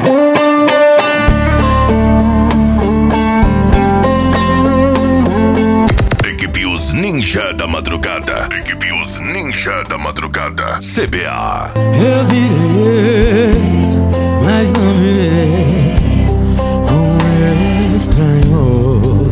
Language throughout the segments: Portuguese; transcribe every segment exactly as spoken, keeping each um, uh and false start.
Equipe Os Ninja da Madrugada. Equipe Os Ninja da Madrugada. C B A. Eu virei ex, mas não virei um estranho.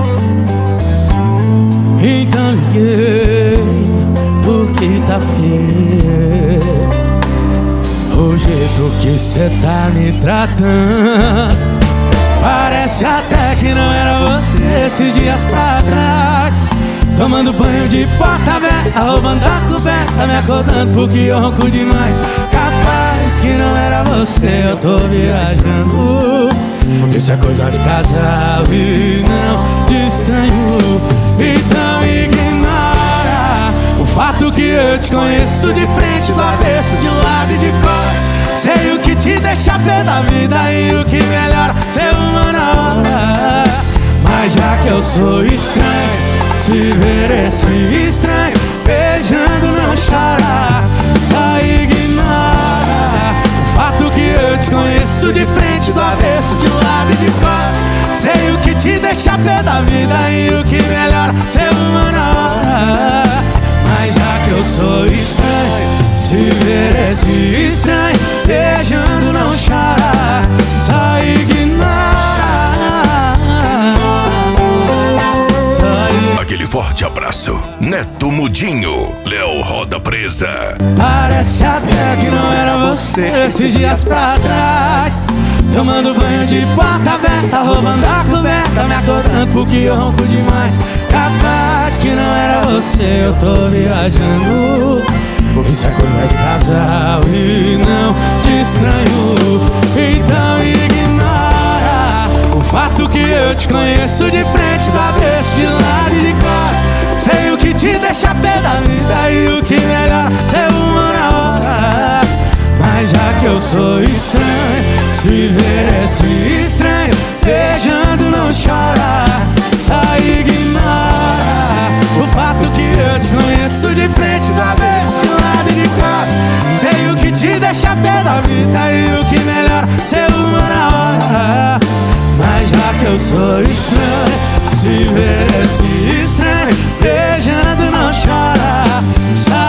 Então liguei porque tá feio o jeito que cê tá me tratando. Parece até que não era você esses dias pra trás, tomando banho de porta aberta, roubando a coberta, me acordando porque eu ronco demais. Capaz que não era você, eu tô viajando. Isso é coisa de casal e não de estranho. Então ignora o fato que eu te conheço de frente, do avesso, de um lado e de costas. Sei o que te deixa pé da vida e o que melhora ser uma na hora. Mas já que eu sou estranho, se ver esse estranho beijando não chora. Só ignora o fato que eu te conheço de frente, do avesso, de um lado e de costas. Sei o que te deixa pé da vida e o que melhora ser uma na hora. Mas já que eu sou estranho, se ver esse estranho beijando não chora. Só ignora. Só Aquele forte abraço. Neto Mudinho, Léo Roda Presa. Parece até que não era você esses dias pra trás, tomando banho de porta aberta, roubando a coberta, me acordando porque eu ronco demais. Capaz que não era você, eu tô viajando. Isso é coisa de casal e não de estranho. Então ignora o fato que eu te conheço de frente, do avesso, de lado e de costas. Sei o que te deixa pé da vida e o que melhora ser uma na hora. Mas já que eu sou estranho, se ver esse estranho beijando não chora. Só ignora o fato que eu te conheço de frente, do avesso, de lado e de costas. Sei o que te deixa pé da vida e o que melhora ser uma na hora. Mas já que eu sou estranho, se ver esse estranho beijando não chora. Só